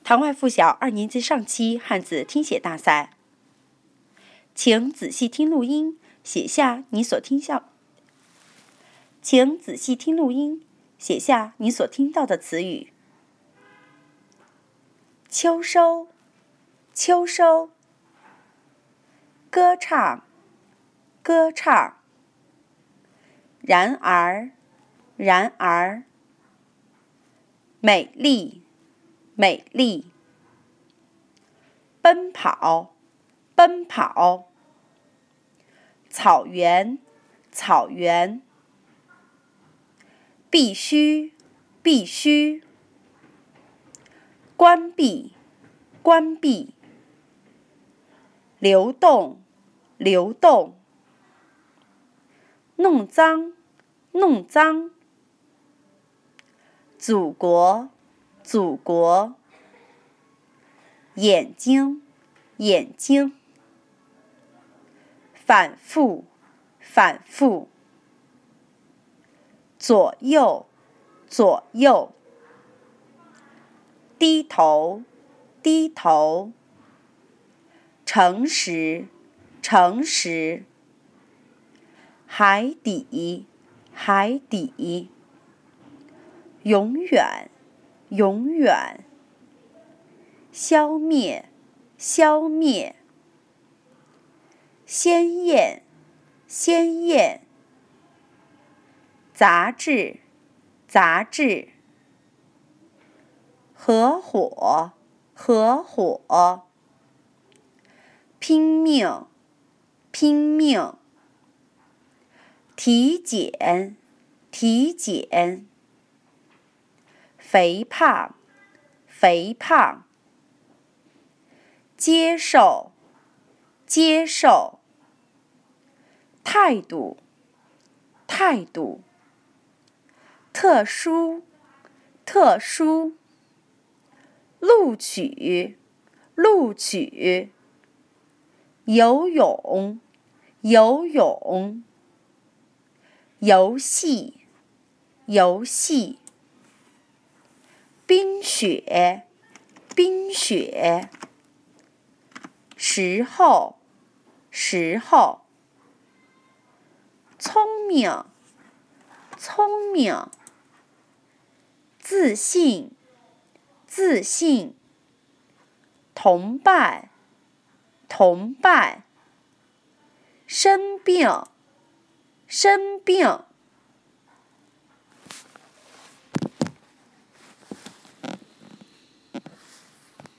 堂外附小2年级上期汉字听写大赛，请仔细听录音，写下你所听到的词语。秋收，秋收；歌唱，歌唱；然而，然而；美丽，美丽；奔跑，奔跑；草原，草原；必须，必须；关闭，关闭；流动，流动；弄脏，弄脏；祖国，祖国；眼睛，眼睛；反复，反复；左右，左右；低头，低头；诚实，诚实；海底，海底；永远，永远；消灭，消灭；鲜艳，鲜艳；杂志，杂志；合伙，合伙；拼命，拼命；体检，体检；肥胖，肥胖；接受，接受；态度，态度；特殊，特殊；录取，录取；游泳，游泳；游戏，游戏；冰雪，冰雪；时候，时候；聪明，聪明；自信，自信；同伴，同伴；生病，生病；